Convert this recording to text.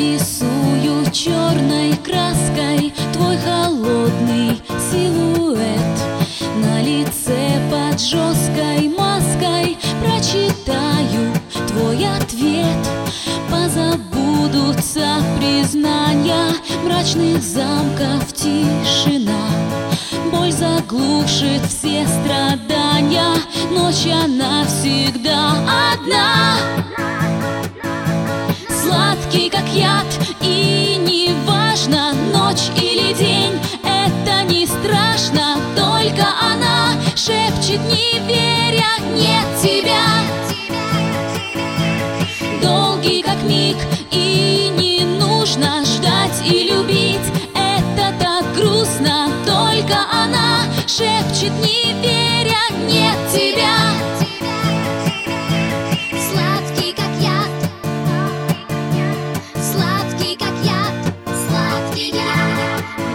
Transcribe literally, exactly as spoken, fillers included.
Рисую черной краской твой холодный силуэт. На лице под жесткой маской прочитаю твой ответ. Позабудутся признания мрачных замков, тишина. Боль заглушит все страдания, ночь она всегда одна. Сладкий, как яд, и не важно, ночь или день, это не страшно. Только она шепчет, не веря, нет тебя. Долгий, как миг, и не нужно ждать и любить, это так грустно. Только она шепчет, не веря.